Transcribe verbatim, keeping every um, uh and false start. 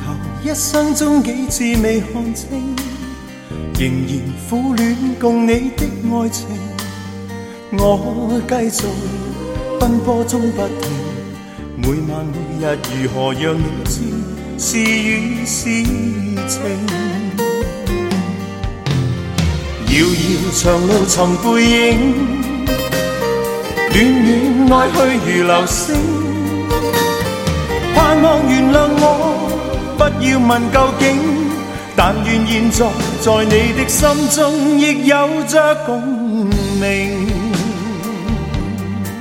後一生中幾次未看清，仍然苦戀共你的愛情。我繼續奔波中不停，每晚每日如何讓你知是與是情。遙遙長路尋背影，暖暖愛去如流星。盼望原諒我，不要問究竟，但願現在在你的心中亦有着共鳴。